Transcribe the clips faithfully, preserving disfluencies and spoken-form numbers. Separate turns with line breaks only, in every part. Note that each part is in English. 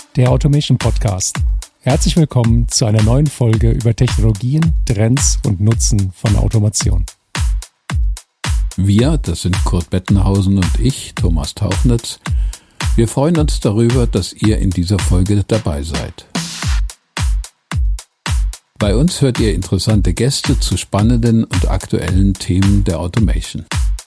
der Automation Podcast. Herzlich willkommen zu einer neuen Folge über Technologien, Trends und Nutzen von Automation.
Wir, das sind Kurt Bettenhausen und ich, Thomas Tauchnitz. Wir freuen uns darüber, dass ihr in dieser Folge dabei seid. Bei uns hört ihr interessante Gäste zu spannenden und aktuellen Themen der Automation.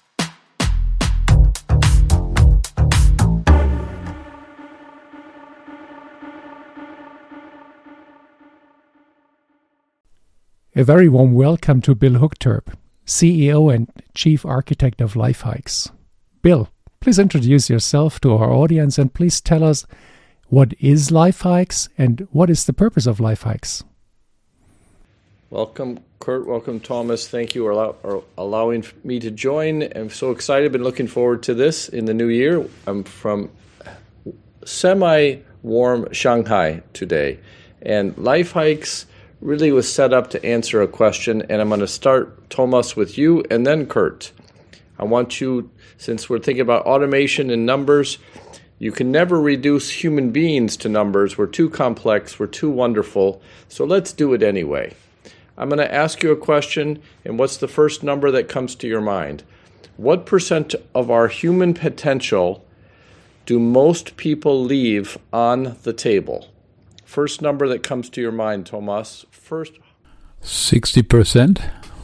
A very warm welcome to Bill Hookturp, C E O and Chief Architect of Lifehikes. Bill, please introduce yourself to our audience and please tell us what is Lifehikes and what is the purpose of Lifehikes.
Welcome, Kurt. Welcome, Thomas. Thank you for allow, for allowing me to join. I'm so excited. Been looking forward to this in the new year. I'm from semi-warm Shanghai today, and Lifehikes really was set up to answer a question, and I'm going to start, Thomas, with you and then Kurt. I want you, since we're thinking about automation and numbers, you can never reduce human beings to numbers. We're too complex. We're too wonderful. So let's do it anyway. I'm going to ask you a question, and what's the first number that comes to your mind? What percent of our human potential do most people leave on the table? First number that comes to your mind, Thomas. First.
sixty percent.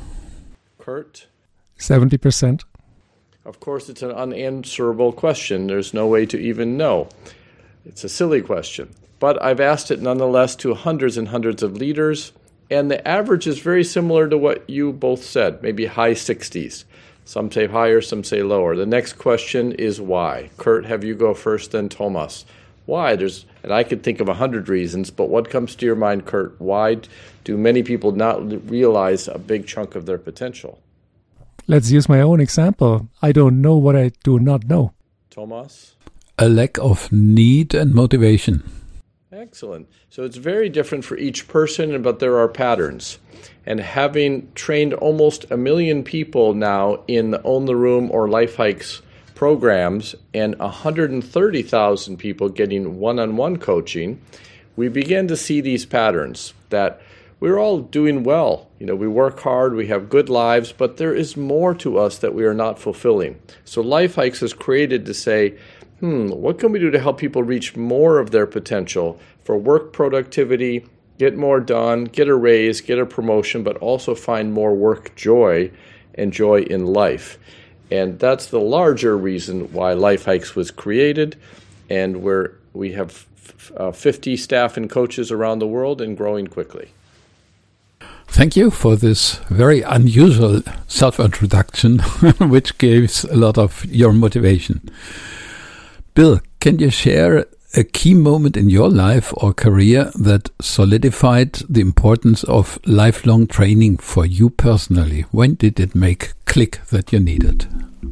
Kurt.
seventy percent.
Of course, it's an unanswerable question. There's no way to even know. It's a silly question. But I've asked it nonetheless to hundreds and hundreds of leaders, and the average is very similar to what you both said, maybe high sixties. Some say higher, some say lower. The next question is why? Kurt, have you go first, then Thomas. Why? There's, and I could think of a hundred reasons, but what comes to your mind, Kurt? Why do many people not realize a big chunk of their potential?
Let's use my own example. I don't know what I do not know.
Thomas?
A lack of need and motivation.
Excellent. So it's very different for each person, but there are patterns. And having trained almost a million people now in the Own the Room or Lifehikes programs and one hundred thirty thousand people getting one-on-one coaching, we began to see these patterns that we're all doing well. You know, we work hard, we have good lives, but there is more to us that we are not fulfilling. So Lifehikes is created to say, hmm, what can we do to help people reach more of their potential for work productivity, get more done, get a raise, get a promotion, but also find more work joy and joy in life. And that's the larger reason why Lifehikes was created, and where we have uh, fifty staff and coaches around the world and growing quickly.
Thank you for this very unusual self-introduction, which gives a lot of your motivation. Bill, can you share a key moment in your life or career that solidified the importance of lifelong training for you personally? When did it make click that you needed?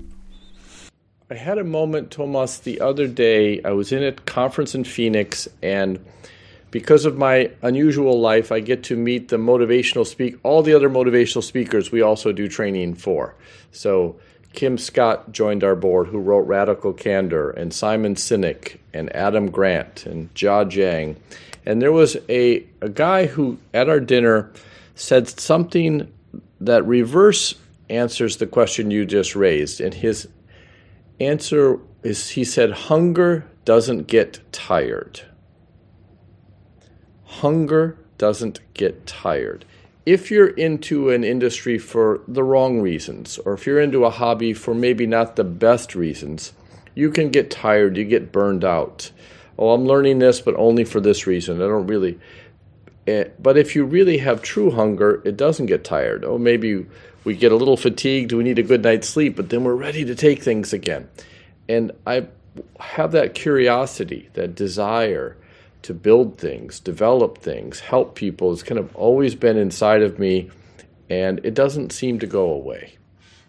I had a moment, Thomas, the other day. I was in a conference in Phoenix, and because of my unusual life, I get to meet the motivational speak, all the other motivational speakers we also do training for. So Kim Scott joined our board, who wrote Radical Candor, and Simon Sinek, and Adam Grant, and Jia Jiang. And there was a, a guy who, at our dinner, said something that reverse answers the question you just raised. And his answer is, he said, hunger doesn't get tired. Hunger doesn't get tired. If you're into an industry for the wrong reasons, or if you're into a hobby for maybe not the best reasons, you can get tired, you get burned out. Oh, I'm learning this, but only for this reason. I don't really. Eh, but if you really have true hunger, it doesn't get tired. Oh, maybe we get a little fatigued, we need a good night's sleep, but then we're ready to take things again. And I have that curiosity, that desire to build things, develop things, help people. It's kind of always been inside of me, and it doesn't seem to go away.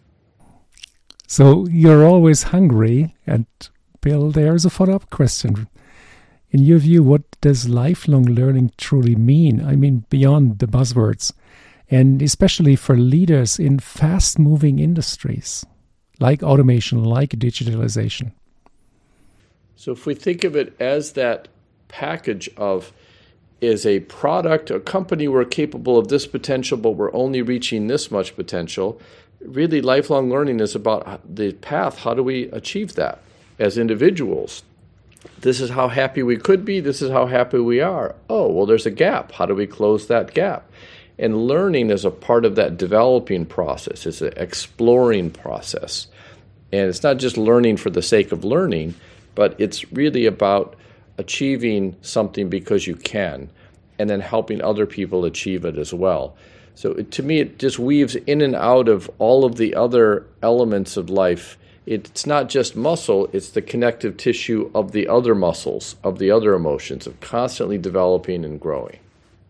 So you're always hungry, and Bill, there's a follow-up question. In your view, what does lifelong learning truly mean? I mean, beyond the buzzwords, and especially for leaders in fast-moving industries, like automation, like digitalization.
So if we think of it as that package of, is a product, a company, we're capable of this potential, but we're only reaching this much potential. Really, lifelong learning is about the path. How do we achieve that as individuals? This is how happy we could be. This is how happy we are. Oh, well, there's a gap. How do we close that gap? And learning is a part of that developing process. It's an exploring process. And it's not just learning for the sake of learning, but it's really about achieving something because you can, and then helping other people achieve it as well. So it, to me, it just weaves in and out of all of the other elements of life. It's not just muscle, it's the connective tissue of the other muscles, of the other emotions, of constantly developing and growing.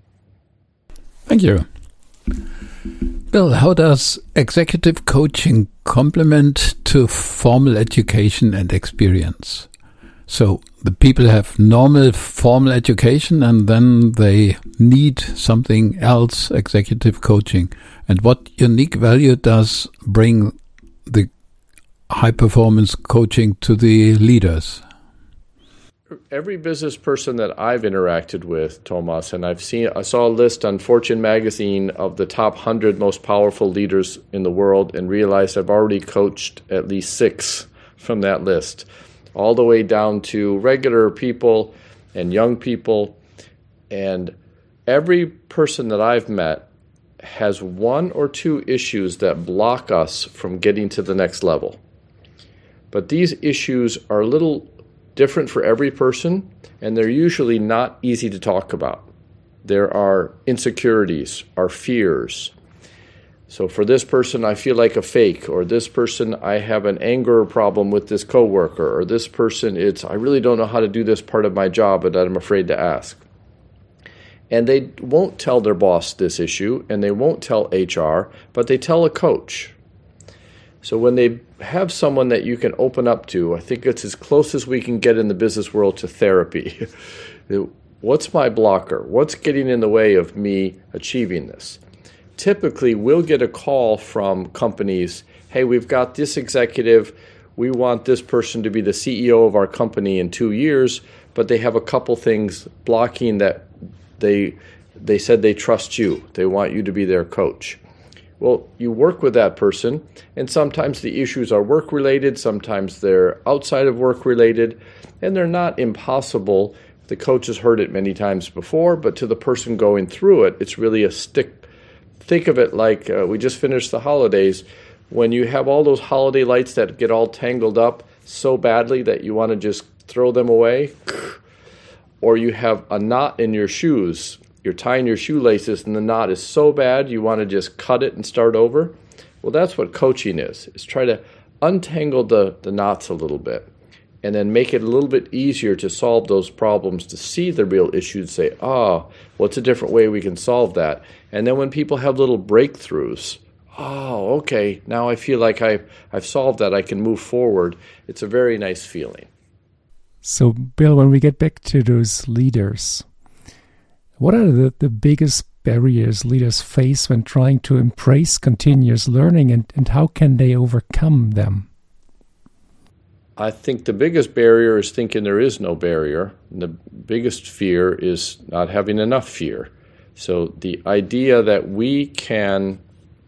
Thank you. Bill, how does executive coaching complement to formal education and experience? So the people have normal formal education and then they need something else, executive coaching. And what unique value does bring the high performance coaching to the leaders?
Every business person that I've interacted with, Thomas, and I've seen, I saw a list on Fortune magazine of the top one hundred most powerful leaders in the world and realized I've already coached at least six from that list, all the way down to regular people and young people. And every person that I've met has one or two issues that block us from getting to the next level. But these issues are a little different for every person, and they're usually not easy to talk about. There are insecurities, are fears. So for this person, I feel like a fake, or this person, I have an anger problem with this coworker, or this person, it's, I really don't know how to do this part of my job, but I'm afraid to ask. And they won't tell their boss this issue, and they won't tell H R, but they tell a coach. So when they have someone that you can open up to, I think it's as close as we can get in the business world to therapy. What's my blocker? What's getting in the way of me achieving this? Typically, we'll get a call from companies, hey, we've got this executive, we want this person to be the C E O of our company in two years, but they have a couple things blocking that they they said they trust you. They want you to be their coach. Well, you work with that person, and sometimes the issues are work-related, sometimes they're outside of work-related, and they're not impossible. The coach has heard it many times before, but to the person going through it, it's really a stick. Think of it like uh, we just finished the holidays. When you have all those holiday lights that get all tangled up so badly that you want to just throw them away, or you have a knot in your shoes, you're tying your shoelaces and the knot is so bad you want to just cut it and start over. Well, that's what coaching is. It's try to untangle the, the knots a little bit and then make it a little bit easier to solve those problems, to see the real issues, say, oh, what's a different way we can solve that? And then when people have little breakthroughs, oh, okay, now I feel like I've, I've solved that, I can move forward. It's a very nice feeling.
So, Bill, when we get back to those leaders, what are the, the biggest barriers leaders face when trying to embrace continuous learning, and, and how can they overcome them?
I think the biggest barrier is thinking there is no barrier. And the biggest fear is not having enough fear. So the idea that we can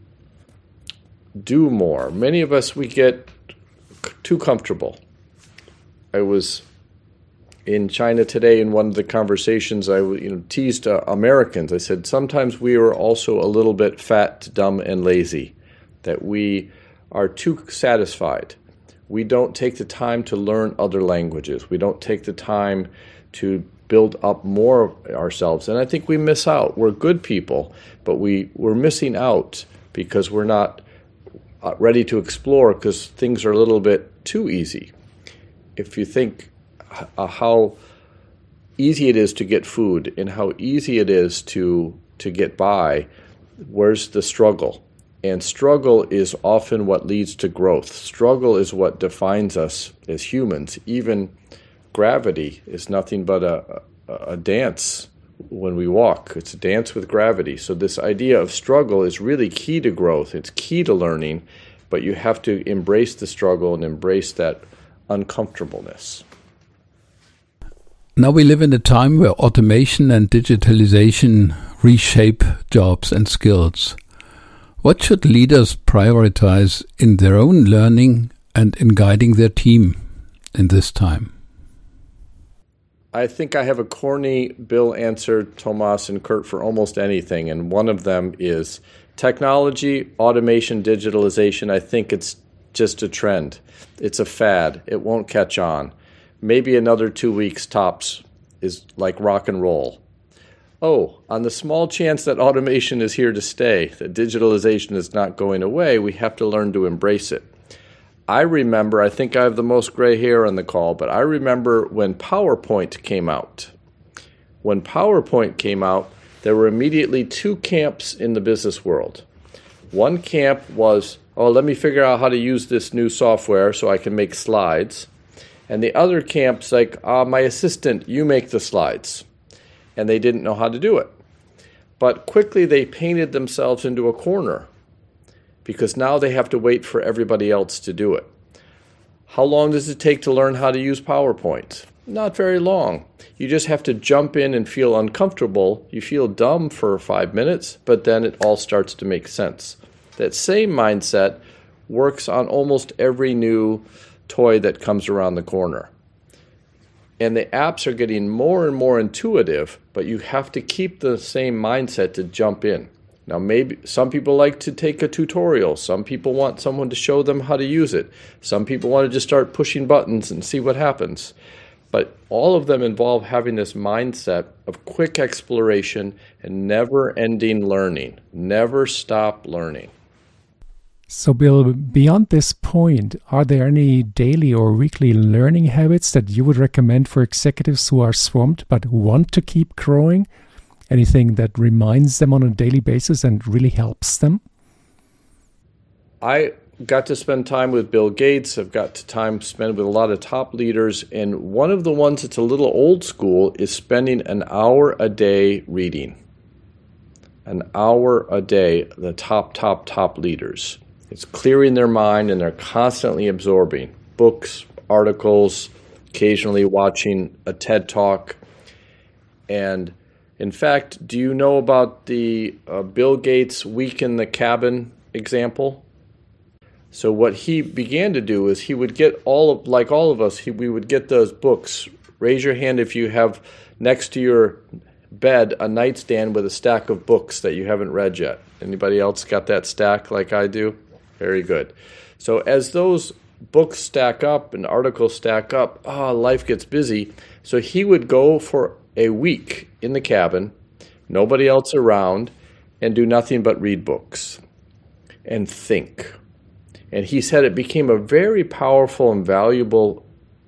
do more. Many of us, we get too comfortable. I was in China today in one of the conversations, I you know, teased uh, Americans. I said, sometimes we are also a little bit fat, dumb, and lazy, that we are too satisfied. We don't take the time to learn other languages. We don't take the time to build up more of ourselves. And I think we miss out. We're good people, but we, we're missing out because we're not uh, ready to explore because things are a little bit too easy. If you think Uh, how easy it is to get food and how easy it is to to get by, where's the struggle? And struggle is often what leads to growth. Struggle is what defines us as humans. Even gravity is nothing but a, a, a dance when we walk. It's a dance with gravity. So this idea of struggle is really key to growth. It's key to learning, but you have to embrace the struggle and embrace that uncomfortableness.
Now we live in a time where automation and digitalization reshape jobs and skills. What should leaders prioritize in their own learning and in guiding their team in this time?
I think I have a corny Bill answer, Tomas and Kurt, for almost anything, and one of them is technology, automation, digitalization. I think it's just a trend. It's a fad. It won't catch on. Maybe another two weeks tops is like rock and roll. Oh, on the small chance that automation is here to stay, that digitalization is not going away, we have to learn to embrace it. I remember, I think I have the most gray hair on the call, but I remember when PowerPoint came out. When PowerPoint came out, there were immediately two camps in the business world. One camp was, oh, let me figure out how to use this new software so I can make slides. And the other camp's like, ah, my assistant, you make the slides. And they didn't know how to do it. But quickly they painted themselves into a corner because now they have to wait for everybody else to do it. How long does it take to learn how to use PowerPoint? Not very long. You just have to jump in and feel uncomfortable. You feel dumb for five minutes, but then it all starts to make sense. That same mindset works on almost every new toy that comes around the corner. And the apps are getting more and more intuitive, but you have to keep the same mindset to jump in. Now, maybe some people like to take a tutorial. Some people want someone to show them how to use it. Some people want to just start pushing buttons and see what happens. But all of them involve having this mindset of quick exploration and never-ending learning. Never stop learning.
So, Bill, beyond this point, are there any daily or weekly learning habits that you would recommend for executives who are swamped but want to keep growing? Anything that reminds them on a daily basis and really helps them?
I got to spend time with Bill Gates. I've got to time spent with a lot of top leaders. And one of the ones that's a little old school is spending an hour a day reading. An hour a day, the top, top, top leaders. It's clearing their mind and they're constantly absorbing books, articles, occasionally watching a TED Talk. And in fact, do you know about the uh, Bill Gates week in the cabin example? So what he began to do is he would get all of, like all of us, he, we would get those books. Raise your hand if you have next to your bed a nightstand with a stack of books that you haven't read yet. Anybody else got that stack like I do? Very good. So as those books stack up and articles stack up, ah, life gets busy. So he would go for a week in the cabin, nobody else around, and do nothing but read books and think. And he said it became a very powerful and valuable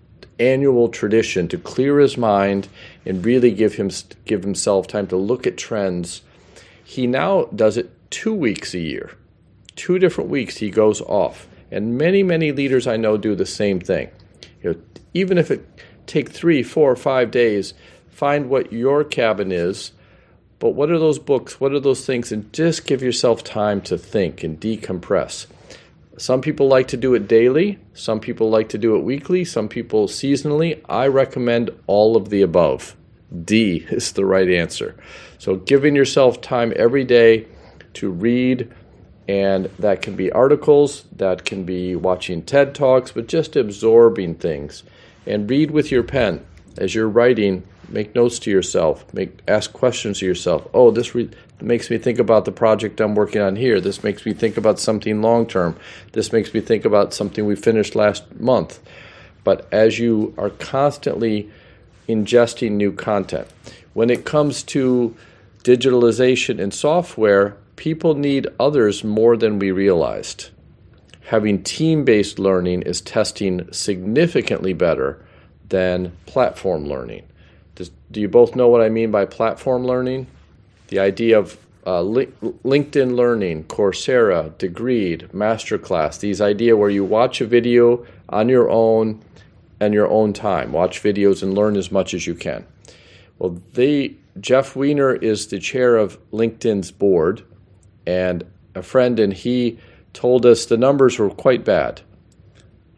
annual tradition to clear his mind and really give him give himself time to look at trends. He now does it two weeks a year. Two different weeks he goes off. And many, many leaders I know do the same thing. You know, even if it take three, four, five days, find what your cabin is, but what are those books, what are those things, and just give yourself time to think and decompress. Some people like to do it daily, some people like to do it weekly, some people seasonally. I recommend all of the above. D is the right answer. So giving yourself time every day to read, and that can be articles, that can be watching TED Talks, but just absorbing things. And read with your pen. As you're writing, make notes to yourself. Make ask questions to yourself. Oh, this re- makes me think about the project I'm working on here. This makes me think about something long-term. This makes me think about something we finished last month. But as you are constantly ingesting new content, when it comes to digitalization and software, people need others more than we realized. Having team-based learning is testing significantly better than platform learning. Does, do you both know what I mean by platform learning? The idea of uh, li- LinkedIn Learning, Coursera, Degreed, Masterclass, these ideas where you watch a video on your own and your own time. Watch videos and learn as much as you can. Well, they, Jeff Weiner is the chair of LinkedIn's board, and a friend, and he told us the numbers were quite bad.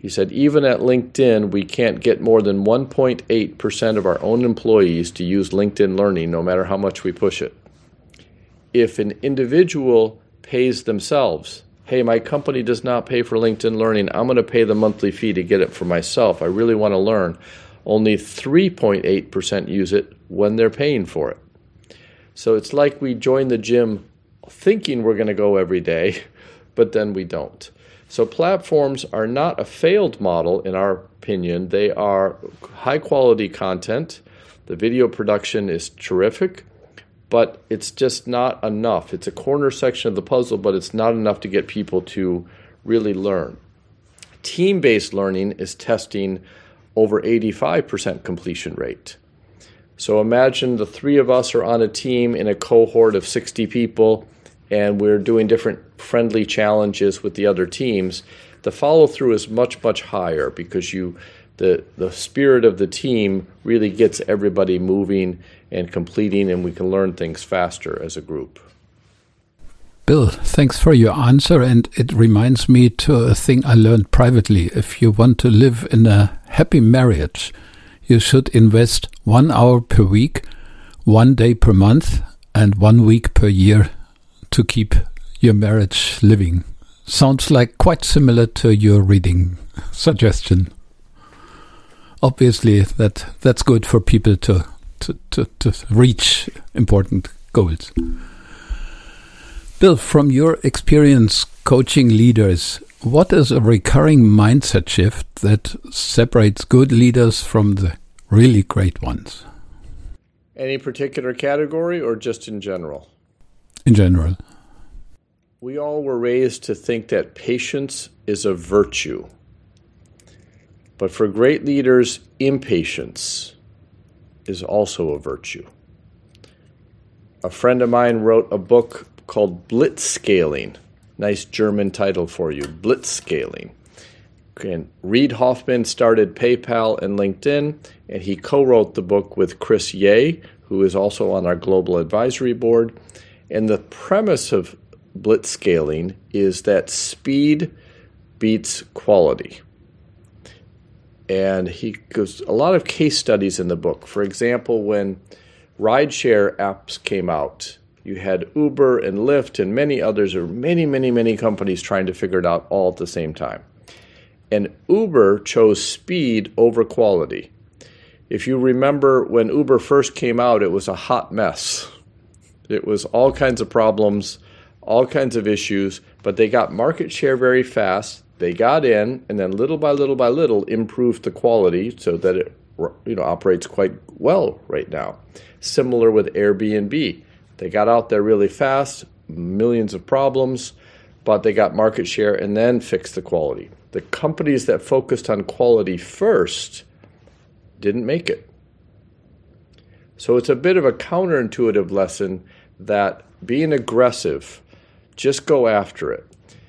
He said, even at LinkedIn, we can't get more than one point eight percent of our own employees to use LinkedIn Learning, no matter how much we push it. If an individual pays themselves, hey, my company does not pay for LinkedIn Learning, I'm going to pay the monthly fee to get it for myself, I really want to learn, only three point eight percent use it when they're paying for it. So it's like we join the gym thinking we're going to go every day, but then we don't. So platforms are not a failed model, in our opinion. They are high-quality content. The video production is terrific, but it's just not enough. It's a corner section of the puzzle, but it's not enough to get people to really learn. Team-based learning is testing over eighty-five percent completion rate. So imagine the three of us are on a team in a cohort of sixty people, and we're doing different friendly challenges with the other teams. The follow-through is much, much higher because you, the, the spirit of the team really gets everybody moving and completing, and we can learn things faster as a group.
Bill, thanks for your answer, and it reminds me to a thing I learned privately. If you want to live in a happy marriage, you should invest one hour per week, one day per month, and one week per year to keep your marriage living. Sounds like quite similar to your reading suggestion. Obviously, that that's good for people to to, to, to reach important goals. Bill, from your experience coaching leaders, what is a recurring mindset shift that separates good leaders from the really great ones?
Any particular category or just in general?
In general.
We all were raised to think that patience is a virtue. But for great leaders, impatience is also a virtue. A friend of mine wrote a book called Blitzscaling. Nice German title for you, Blitzscaling. And Reid Hoffman started PayPal and LinkedIn, and he co-wrote the book with Chris Ye, who is also on our global advisory board. And the premise of blitzscaling is that speed beats quality. And he goes a lot of case studies in the book. For example, when rideshare apps came out, you had Uber and Lyft and many others, or many, many, many companies trying to figure it out all at the same time. And Uber chose speed over quality. If you remember when Uber first came out, it was a hot mess. It was all kinds of problems, all kinds of issues, but they got market share very fast. They got in, and then little by little by little improved the quality so that it you know operates quite well right now. Similar with Airbnb. They got out there really fast, millions of problems, but they got market share and then fixed the quality. The companies that focused on quality first didn't make it. So it's a bit of a counterintuitive lesson that being aggressive, just go after it.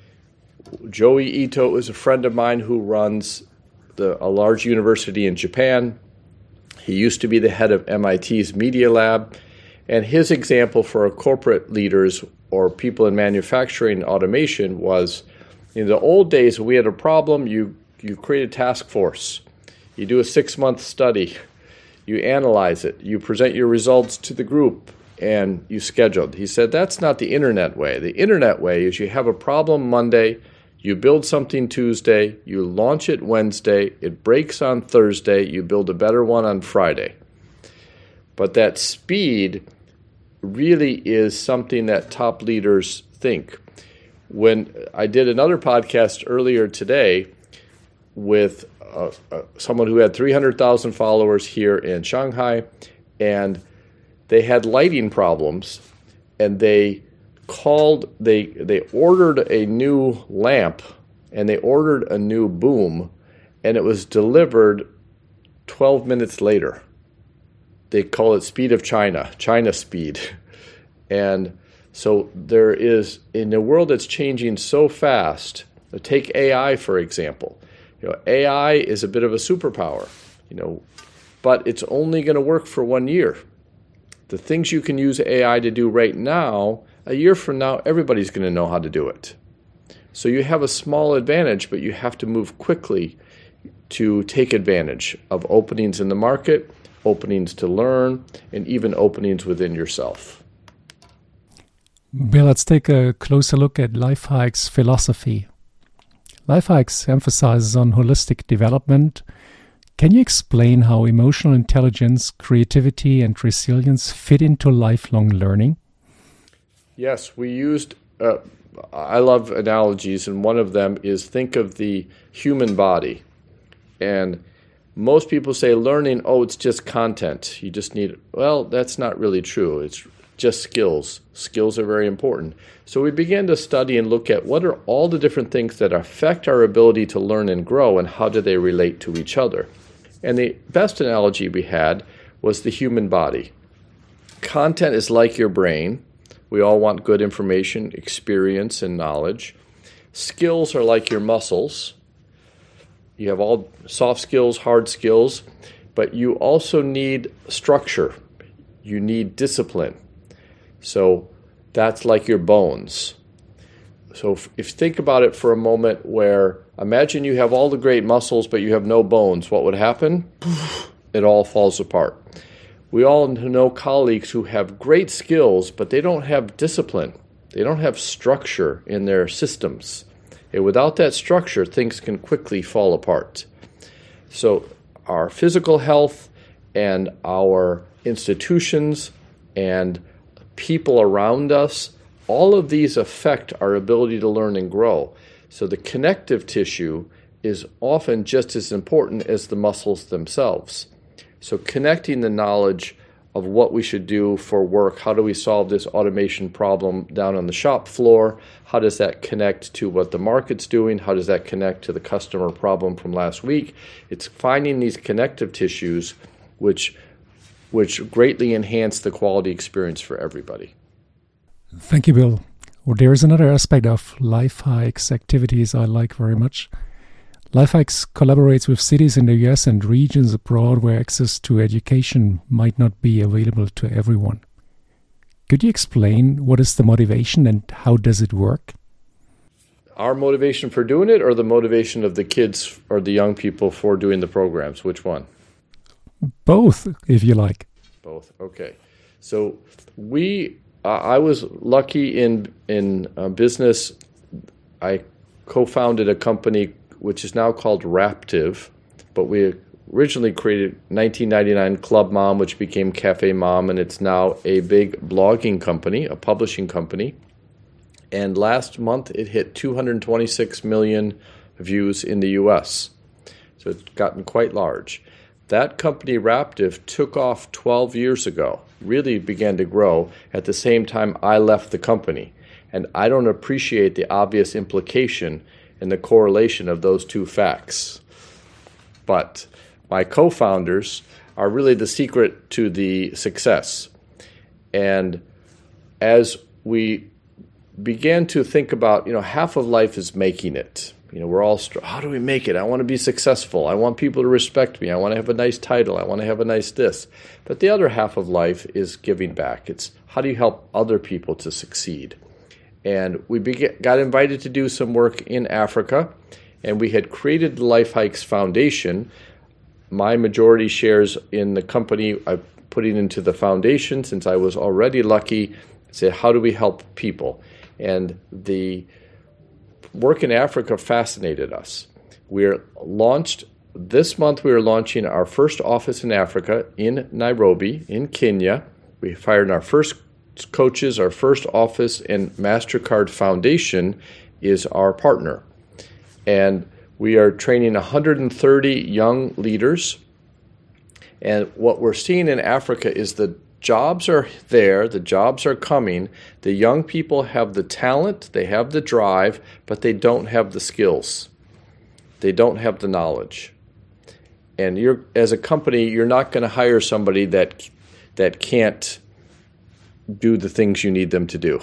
Joey Ito is a friend of mine who runs the, a large university in Japan. He used to be the head of M I T's Media Lab. And his example for corporate leaders or people in manufacturing automation was, in the old days, when we had a problem, you, you create a task force. You do a six-month study. You analyze it. You present your results to the group, and you schedule. He said, that's not the internet way. The internet way is you have a problem Monday, you build something Tuesday, you launch it Wednesday, it breaks on Thursday, you build a better one on Friday. But that speed really is something that top leaders think. When I did another podcast earlier today with uh, uh, someone who had three hundred thousand followers here in Shanghai, and they had lighting problems, and they called, they they ordered a new lamp, and they ordered a new boom, and it was delivered twelve minutes later. They call it speed of China, China speed. And so there is, in a world that's changing so fast, take A I, for example. You know, A I is a bit of a superpower, you know, but it's only going to work for one year. The things you can use A I to do right now, a year from now, everybody's going to know how to do it. So you have a small advantage, but you have to move quickly to take advantage of openings in the market, openings to learn, and even openings within yourself.
Bill, let's take a closer look at LifeHike's philosophy. LifeHikes emphasizes on holistic development. Can you explain how emotional intelligence, creativity, and resilience fit into lifelong learning?
Yes, we used, uh, I love analogies, and one of them is think of the human body. And most people say learning, oh, it's just content. You just need, well, that's not really true. It's just skills. Skills are very important. So we began to study and look at what are all the different things that affect our ability to learn and grow, and how do they relate to each other. And the best analogy we had was the human body. Content is like your brain. We all want good information, experience, and knowledge. Skills are like your muscles. You have all soft skills, hard skills, but you also need structure. You need discipline. So that's like your bones. So if, if you think about it for a moment, where imagine you have all the great muscles, but you have no bones, what would happen? It all falls apart. We all know colleagues who have great skills, but they don't have discipline. They don't have structure in their systems. And without that structure, things can quickly fall apart. So our physical health and our institutions and people around us, all of these affect our ability to learn and grow. So the connective tissue is often just as important as the muscles themselves. So connecting the knowledge of what we should do for work, how do we solve this automation problem down on the shop floor, how does that connect to what the market's doing, how does that connect to the customer problem from last week? It's finding these connective tissues which which greatly enhance the quality experience for everybody.
Thank you, Bill. Well, there is another aspect of LifeHike's activities I like very much. LifeHikes collaborates with cities in the U S and regions abroad where access to education might not be available to everyone. Could you explain what is the motivation and how does it work?
Our motivation for doing it, or the motivation of the kids or the young people for doing the programs? Which one?
Both, if you like.
Both. Okay. So we, uh, I was lucky in in uh, business. I co-founded a company which is now called Raptive, but we originally created nineteen ninety-nine Club Mom, which became Cafe Mom, and it's now a big blogging company, a publishing company. And last month it hit two hundred twenty-six million views in the U S. So it's gotten quite large. That company, Raptive, took off twelve years ago, really began to grow at the same time I left the company. And I don't appreciate the obvious implication and the correlation of those two facts. But my co-founders are really the secret to the success. And as we began to think about, you know, half of life is making it. You know, we're all, how do we make it? I want to be successful. I want people to respect me. I want to have a nice title. I want to have a nice this. But the other half of life is giving back. It's how do you help other people to succeed? And we began, got invited to do some work in Africa, and we had created the LifeHikes Foundation. My majority shares in the company I put it into the foundation since I was already lucky. Say, how do we help people? And the work in Africa fascinated us. We're launched, this month we are launching our first office in Africa in Nairobi, in Kenya. We hired our first coaches, our first office, and MasterCard Foundation is our partner. And we are training one hundred thirty young leaders. And what we're seeing in Africa is the jobs are there, the jobs are coming. The young people have the talent, they have the drive, but they don't have the skills. They don't have the knowledge. And you're, as a company, you're not going to hire somebody that that can't do the things you need them to do.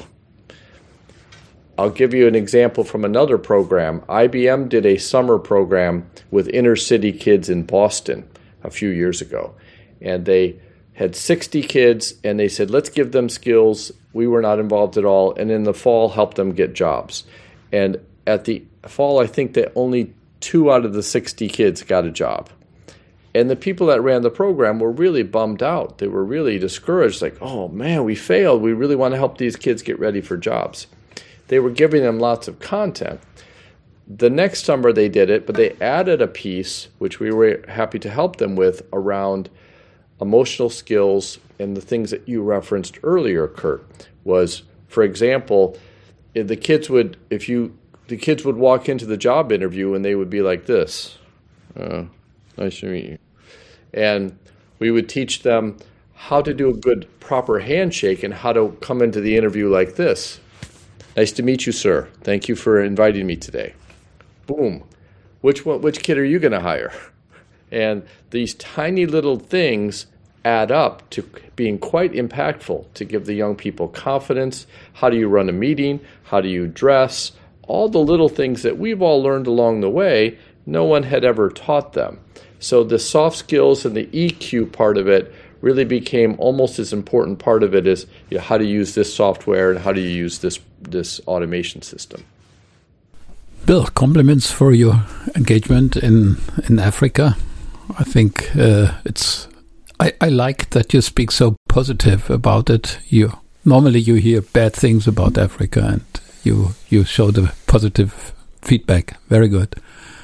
I'll give you an example from another program. I B M did a summer program with inner city kids in Boston a few years ago. And they had sixty kids, and they said, let's give them skills. We were not involved at all. And in the fall, help them get jobs. And at the fall, I think that only two out of the sixty kids got a job. And the people that ran the program were really bummed out. They were really discouraged, like, oh man, we failed. We really want to help these kids get ready for jobs. They were giving them lots of content. The next summer they did it, but they added a piece, which we were happy to help them with, around emotional skills and the things that you referenced earlier, Kurt, was, for example, if the kids would, if you, the kids would walk into the job interview and they would be like this. Uh, nice to meet you. And we would teach them how to do a good, proper handshake and how to come into the interview like this. Nice to meet you, sir. Thank you for inviting me today. Boom. Which one, which kid are you going to hire? And these tiny little things add up to being quite impactful to give the young people confidence. How do you run a meeting? How do you dress? All the little things that we've all learned along the way, no one had ever taught them. So the soft skills and the E Q part of it really became almost as important part of it as, you know, how to use this software and how do you use this this automation system.
Bill, compliments for your engagement in in Africa. I think uh, it's. I, I like that you speak so positive about it. You normally you hear bad things about Africa, and you you show the positive feedback. Very good.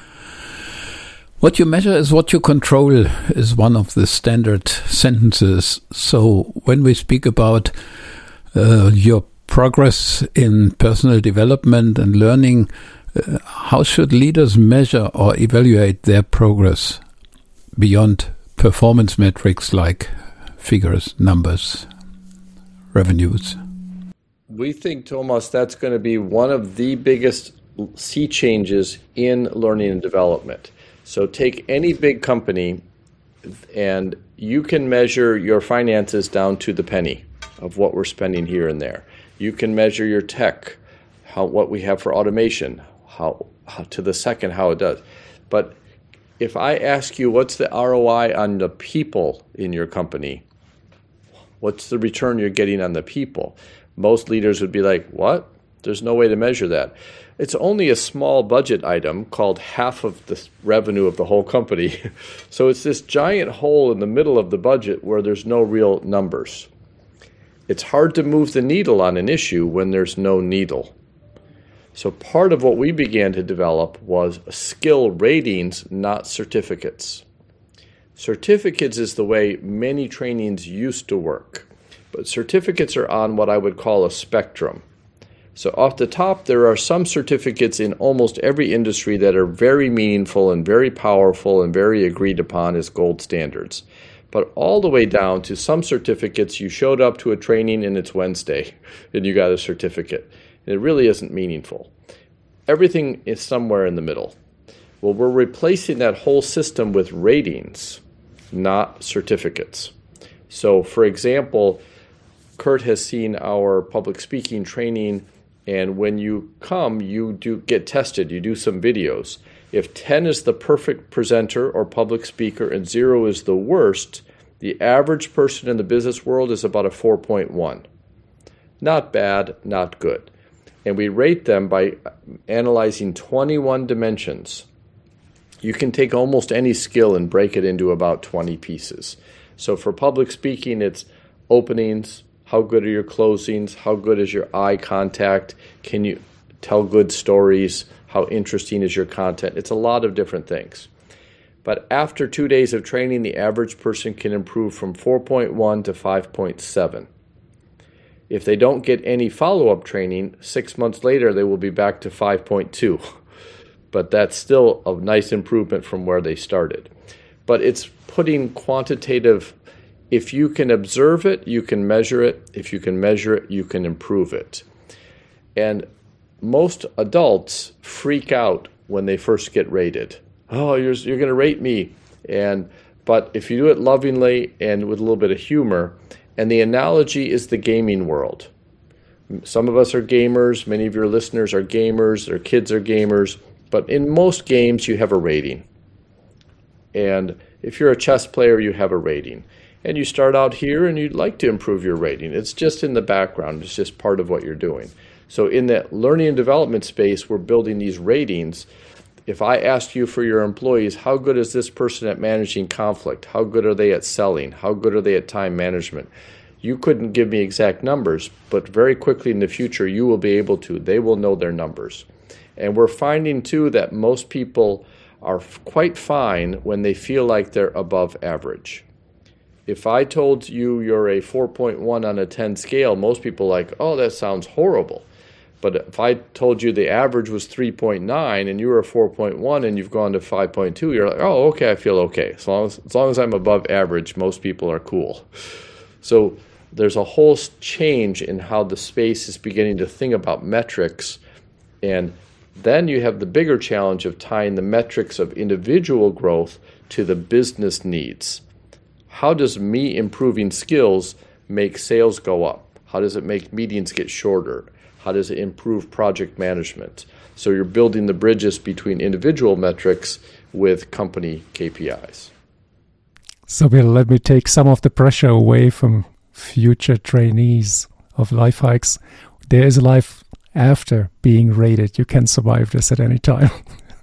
What you measure is what you control is one of the standard sentences. So when we speak about uh, your progress in personal development and learning, uh, how should leaders measure or evaluate their progress beyond performance metrics like figures, numbers, revenues?
We think, Thomas, that's going to be one of the biggest sea changes in learning and development. So take any big company and you can measure your finances down to the penny of what we're spending here and there. You can measure your tech, how what we have for automation, how, how to the second how it does. But if I ask you what's the R O I on the people in your company, what's the return you're getting on the people? Most leaders would be like, what? There's no way to measure that. It's only a small budget item called half of the revenue of the whole company. So it's this giant hole in the middle of the budget where there's no real numbers. It's hard to move the needle on an issue when there's no needle. So part of what we began to develop was skill ratings, not certificates. Certificates is the way many trainings used to work, but certificates are on what I would call a spectrum. So off the top, there are some certificates in almost every industry that are very meaningful and very powerful and very agreed upon as gold standards. But all the way down to some certificates, you showed up to a training and it's Wednesday and you got a certificate. And it really isn't meaningful. Everything is somewhere in the middle. Well, we're replacing that whole system with ratings, not certificates. So, for example, Kurt has seen our public speaking training, and when you come, you do get tested. You do some videos. If ten is the perfect presenter or public speaker and zero is the worst, the average person in the business world is about a four point one. Not bad, not good. And we rate them by analyzing twenty-one dimensions. You can take almost any skill and break it into about twenty pieces. So for public speaking, it's openings, how good are your closings, how good is your eye contact, can you tell good stories, how interesting is your content. It's a lot of different things. But after two days of training, the average person can improve from four point one to five point seven. If they don't get any follow-up training, six months later they will be back to five point two. But that's still a nice improvement from where they started. But it's putting quantitative, if you can observe it, you can measure it. If you can measure it, you can improve it. And most adults freak out when they first get rated. Oh, you're, you're going to rate me. And but if you do it lovingly and with a little bit of humor, and the analogy is the gaming world. Some of us are gamers. Many of your listeners are gamers. Their kids are gamers. But in most games, you have a rating. And if you're a chess player, you have a rating. And you start out here and you'd like to improve your rating. It's just in the background. It's just part of what you're doing. So in that learning and development space, we're building these ratings If I asked you for your employees, how good is this person at managing conflict? How good are they at selling? How good are they at time management? You couldn't give me exact numbers, but very quickly in the future, you will be able to. They will know their numbers. And we're finding, too, that most people are quite fine when they feel like they're above average. If I told you you're a four point one on a ten scale, most people are like, oh, that sounds horrible. But if I told you the average was three point nine and you were a four point one and you've gone to five point two, you're like, oh, okay, I feel okay. As long as, as long as I'm above average, most people are cool. So there's a whole change in how the space is beginning to think about metrics. And then you have the bigger challenge of tying the metrics of individual growth to the business needs. How does me improving skills make sales go up? How does it make meetings get shorter? How does it improve project management? So you're building the bridges between individual metrics with company K P Is.
So Bill, let me take some of the pressure away from future trainees of LifeHikes. There is a life after being rated. You can survive this at any time.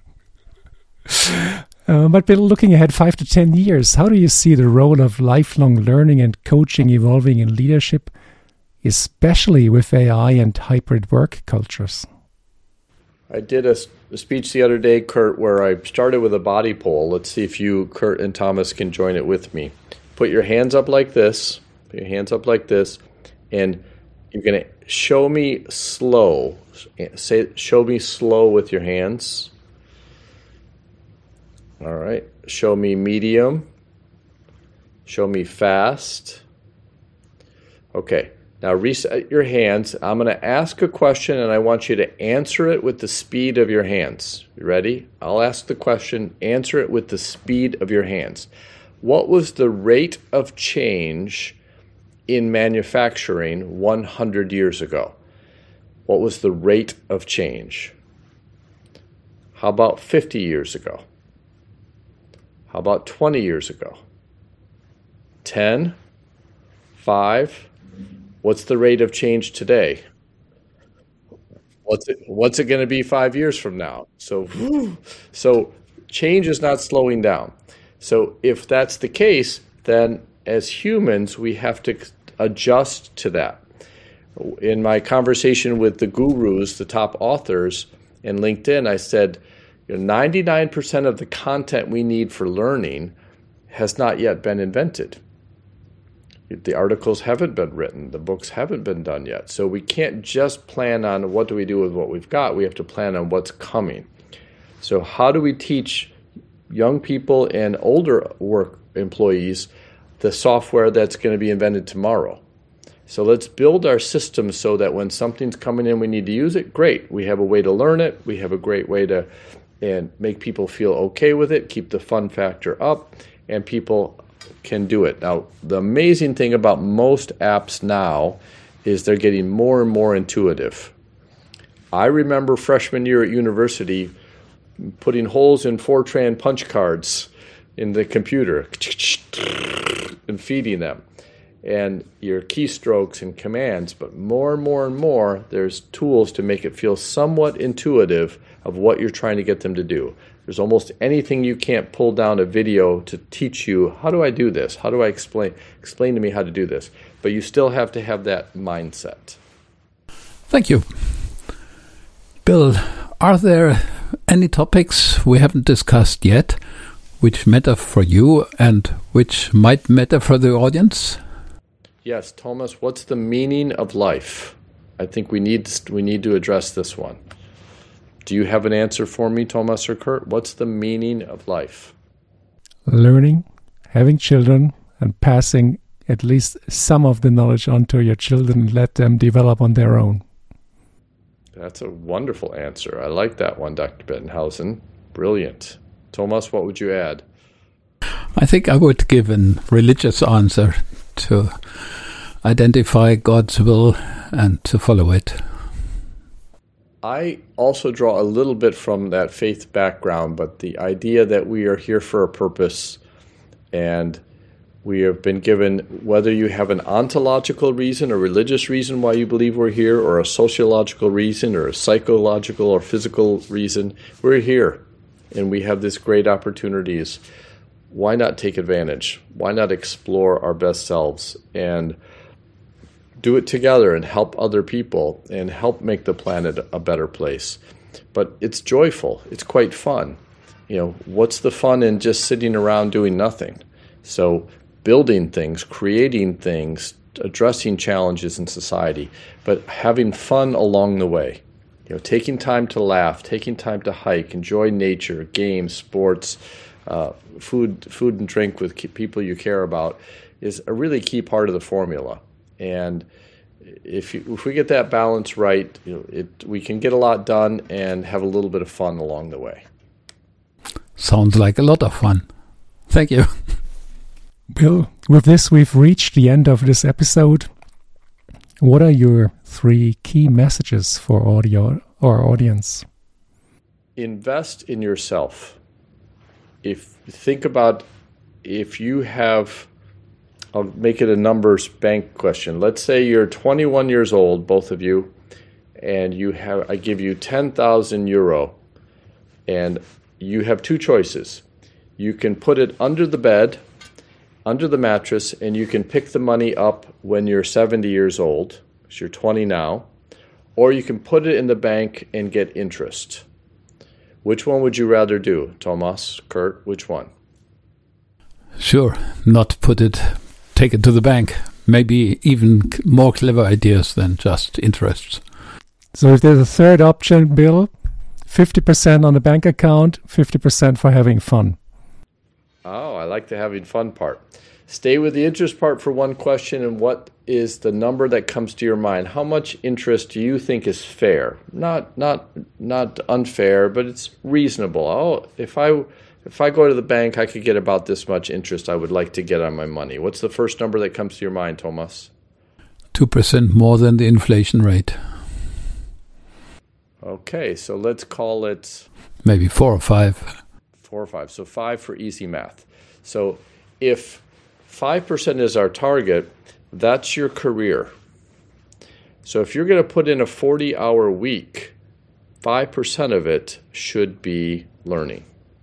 uh, but Bill, looking ahead five to ten years, how do you see the role of lifelong learning and coaching evolving in leadership, especially with A I and hybrid work cultures?
I did a, a speech the other day, Kurt, where I started with a body poll. Let's see if you, Kurt, and Thomas can join it with me. Put your hands up like this. Put your hands up like this. And you're going to show me slow. Say, show me slow with your hands. All right. Show me medium. Show me fast. Okay. Now reset your hands. I'm going to ask a question and I want you to answer it with the speed of your hands. You ready? I'll ask the question, answer it with the speed of your hands. What was the rate of change in manufacturing one hundred years ago? What was the rate of change? How about fifty years ago? How about twenty years ago? ten? five? What's the rate of change today? What's it, what's it going to be five years from now? So, so change is not slowing down. So if that's the case, then as humans, we have to adjust to that. In my conversation with the gurus, the top authors in LinkedIn, I said, you know, ninety-nine percent of the content we need for learning has not yet been invented. The articles haven't been written. The books haven't been done yet. So we can't just plan on what do we do with what we've got. We have to plan on what's coming. So how do we teach young people and older work employees the software that's going to be invented tomorrow? So let's build our system so that when something's coming in, we need to use it. Great. We have a way to learn it. We have a great way to and make people feel okay with it, keep the fun factor up, and people can do it. Now, the amazing thing about most apps now is they're getting more and more intuitive. I remember freshman year at university putting holes in Fortran punch cards in the computer and feeding them, and your keystrokes and commands. But more and more and more, there's tools to make it feel somewhat intuitive of what you're trying to get them to do. There's almost anything you can't pull down a video to teach you, how do I do this? How do I explain explain to me how to do this? But you still have to have that mindset.
Thank you. Bill, are there any topics we haven't discussed yet which matter for you and which might matter for the audience?
Yes, Thomas, what's the meaning of life? I think we need we need to address this one. Do you have an answer for me, Thomas or Kurt? What's the meaning of life?
Learning, having children, and passing at least some of the knowledge on to your children and let them develop on their own.
That's a wonderful answer. I like that one, Doctor Bettenhausen. Brilliant. Thomas, what would you add?
I think I would give a religious answer to identify God's will and to follow it.
I also draw a little bit from that faith background, but the idea that we are here for a purpose and we have been given, whether you have an ontological reason, a religious reason why you believe we're here, or a sociological reason, or a psychological or physical reason, we're here. and we have this great opportunities. Why not take advantage? Why not explore our best selves and do it together and help other people and help make the planet a better place? But it's joyful. It's quite fun. You know, what's the fun in just sitting around doing nothing? So building things, creating things, addressing challenges in society, but having fun along the way. You know, taking time to laugh, taking time to hike, enjoy nature, games, sports, uh, food, food and drink with people you care about is a really key part of the formula. And if you, if we get that balance right, you know, it we can get a lot done and have a little bit of fun along the way.
Sounds like a lot of fun. Thank you.
Bill, with this, we've reached the end of this episode. What are your three key messages for audio or audience?
Invest in yourself. If think about if you have, I'll make it a numbers bank question. Let's say you're twenty-one years old, both of you, and you have I give you ten thousand euro, and you have two choices. You can put it under the bed, under the mattress, and you can pick the money up when you're seventy years old, because you're twenty now, or you can put it in the bank and get interest. Which one would you rather do, Thomas, Kurt? Which one?
Sure, not put it, take it to the bank. Maybe even more clever ideas than just interests.
So if there's a third option, Bill, fifty percent on the bank account, fifty percent for having fun.
Oh, I like the having fun part. Stay with the interest part for one question, and what is the number that comes to your mind? How much interest do you think is fair? Not not not unfair, but it's reasonable. Oh, if I if I go to the bank, I could get about this much interest I would like to get on my money. What's the first number that comes to your mind, Thomas?
two percent more than the inflation rate.
Okay, so let's call it...
Maybe four or five.
Four or five. So five for easy math. So if five percent is our target, that's your career. So if you're going to put in a forty-hour week, five percent of it should be learning.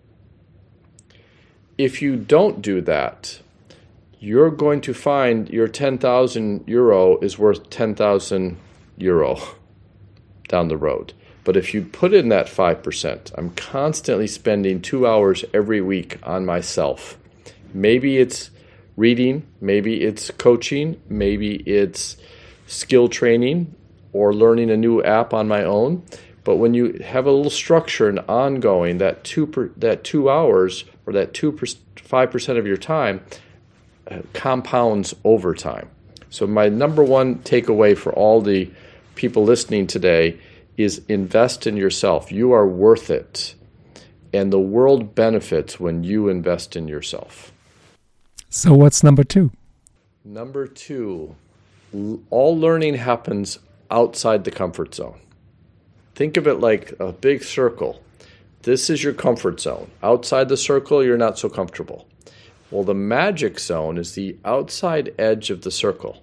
If you don't do that, you're going to find your ten thousand euro is worth ten thousand euro down the road. But if you put in that five percent, I'm constantly spending two hours every week on myself. Maybe it's reading, maybe it's coaching, maybe it's skill training or learning a new app on my own. But when you have a little structure and ongoing, that two per, that two hours or that two per, five percent of your time uh, compounds over time. So my number one takeaway for all the people listening today is invest in yourself. You are worth it. And the world benefits when you invest in yourself.
So what's number two?
Number two, all learning happens outside the comfort zone. Think of it like a big circle. This is your comfort zone. Outside the circle, you're not so comfortable. Well, the magic zone is the outside edge of the circle.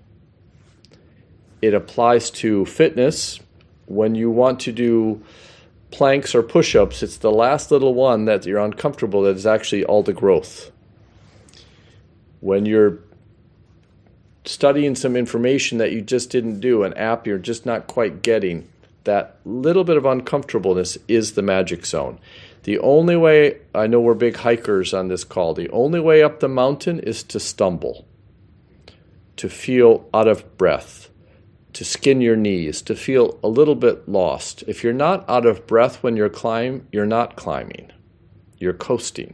It applies to fitness. When you want to do planks or push-ups, it's the last little one that you're uncomfortable that is actually all the growth. When you're studying some information that you just didn't do, an app you're just not quite getting, that little bit of uncomfortableness is the magic zone. The only way, I know we're big hikers on this call, the only way up the mountain is to stumble, to feel out of breath, to skin your knees, to feel a little bit lost. If you're not out of breath when you're climb, you're not climbing. You're coasting.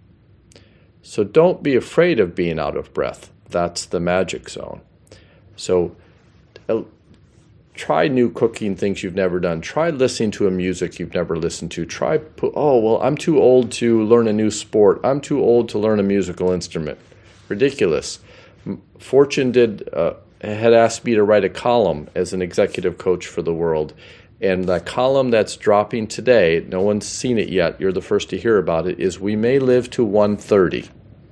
So don't be afraid of being out of breath. That's the magic zone. So uh, try new cooking things you've never done. Try listening to a music you've never listened to. Try, put, oh, well, I'm too old to learn a new sport. I'm too old to learn a musical instrument. Ridiculous. Fortune did... Uh, had asked me to write a column as an executive coach for the world. And the column that's dropping today, no one's seen it yet, you're the first to hear about it, is we may live to one thirty.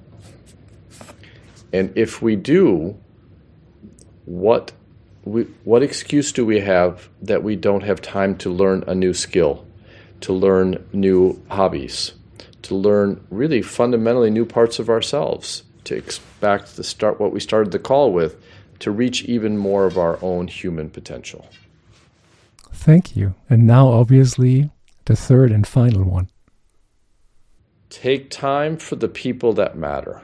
And if we do, what we, what excuse do we have that we don't have time to learn a new skill, to learn new hobbies, to learn really fundamentally new parts of ourselves, to expect to start what we started the call with, to reach even more of our own human potential.
Thank you. And now, obviously, the third and final one.
Take time for the people that matter.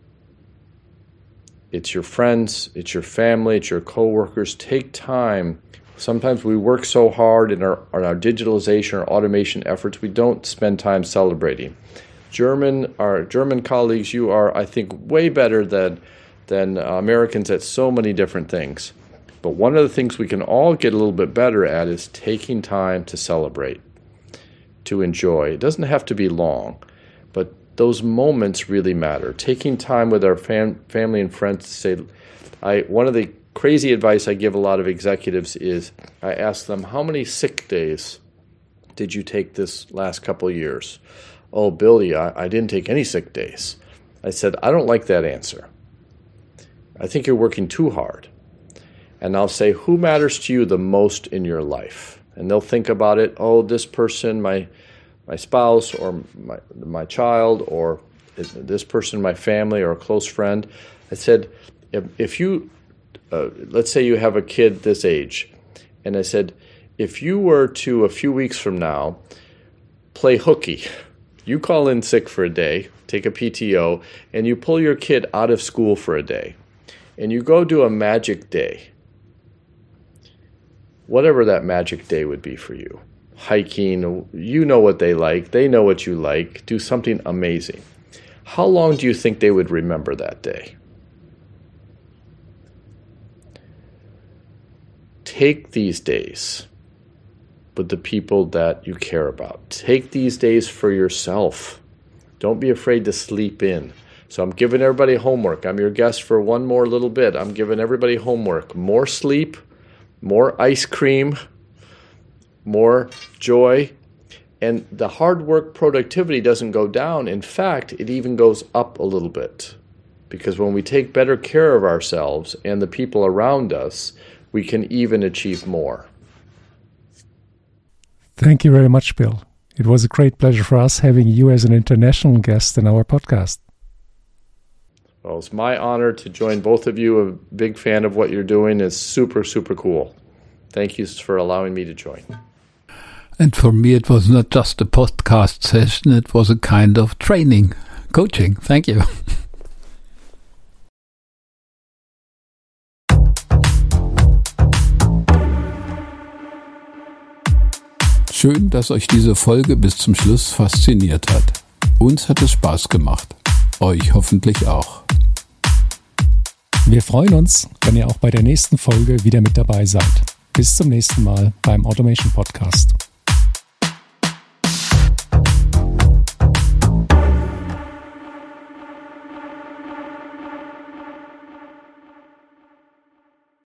It's your friends, it's your family, it's your coworkers. Take time. Sometimes we work so hard in our, in our digitalization or automation efforts, we don't spend time celebrating. German, our German colleagues, you are, I think, way better than, than uh, Americans at so many different things. But one of the things we can all get a little bit better at is taking time to celebrate, to enjoy. It doesn't have to be long, but those moments really matter. Taking time with our fam- family and friends to say, I one of the crazy advice I give a lot of executives is I ask them, how many sick days did you take this last couple of years? Oh, Billy, I, I didn't take any sick days. I said, I don't like that answer. I think you're working too hard. And I'll say, who matters to you the most in your life? And they'll think about it. Oh, this person, my my spouse, or my my child, or this person, my family, or a close friend. I said, if, if you, uh, let's say you have a kid this age, and I said, if you were to, a few weeks from now, play hooky, you call in sick for a day, take a P T O, and you pull your kid out of school for a day, and you go do a magic day, whatever that magic day would be for you, hiking, you know what they like, they know what you like, do something amazing. How long do you think they would remember that day? Take these days with the people that you care about. Take these days for yourself. Don't be afraid to sleep in. So I'm giving everybody homework. I'm your guest for one more little bit. I'm giving everybody homework. More sleep, more ice cream, more joy. And the hard work productivity doesn't go down. In fact, it even goes up a little bit. Because when we take better care of ourselves and the people around us, we can even achieve more.
Thank you very much, Bill. It was a great pleasure for us having you as an international guest in our podcast.
Well, it's my honor to join both of you. A big fan of what you're doing. It's super, super cool. Thank you for allowing me to join.
And for me, it was not just a podcast session. It was a kind of training, coaching. Thank you. Schön, dass euch diese Folge bis zum Schluss fasziniert hat. Uns hat es Spaß gemacht. Euch hoffentlich auch.
Wir freuen uns, wenn ihr auch bei der nächsten Folge wieder mit dabei seid. Bis zum nächsten Mal beim Automation Podcast.